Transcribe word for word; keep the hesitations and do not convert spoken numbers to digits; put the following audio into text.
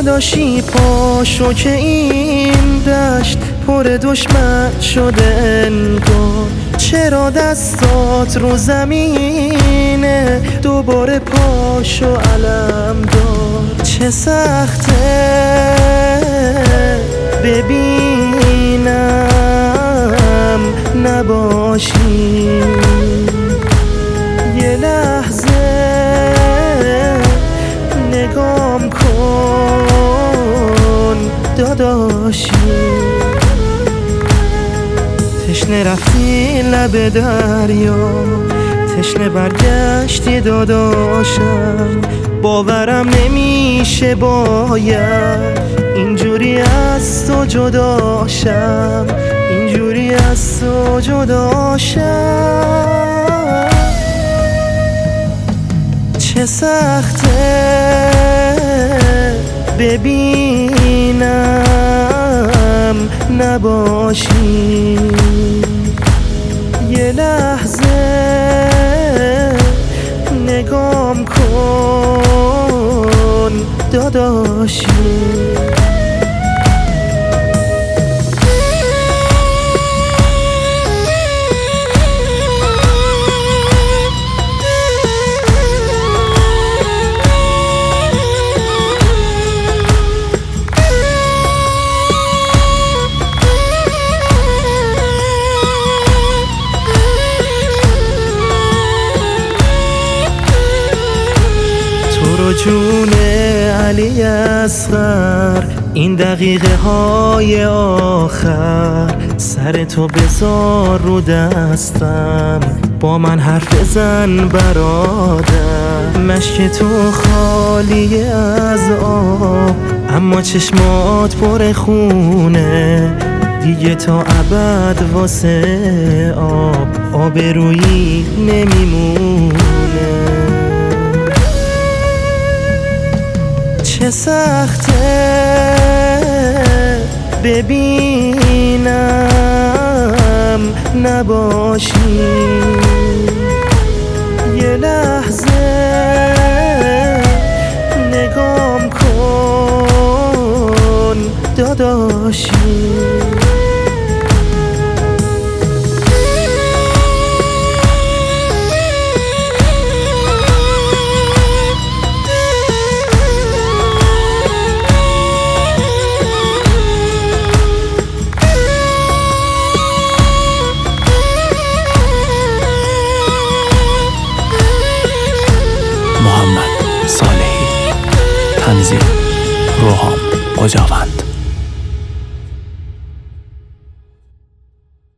داداشی پاشو که این دشت پر دشمن شده انگار. چرا دستات رو زمینه دوباره پاشو علم دار. چه سخته ببینم نباشی یه لحظه نگام کن داداشی. تشنه رفتی لب دریا، تشنه برگشتی داداشم. باورم نمیشه باید اینجوری از تو جداشم، اینجوری از تو جداشم. چه سخته ببینم نباشی یه لحظه نگام کن داداشی. جون علی اصغر این دقیقه های آخر، سر تو بذار رو دستم، با من حرف بزن برادر. مشک تو خالی از آب اما چشمات پر خونه، دیگه تا ابد واسه آب آبرویی نمیمونه. چه سخته ببینم نباشی یه لحظه نگام کن داداشی. محمد صالحی، تنظیم روحام قجاوند.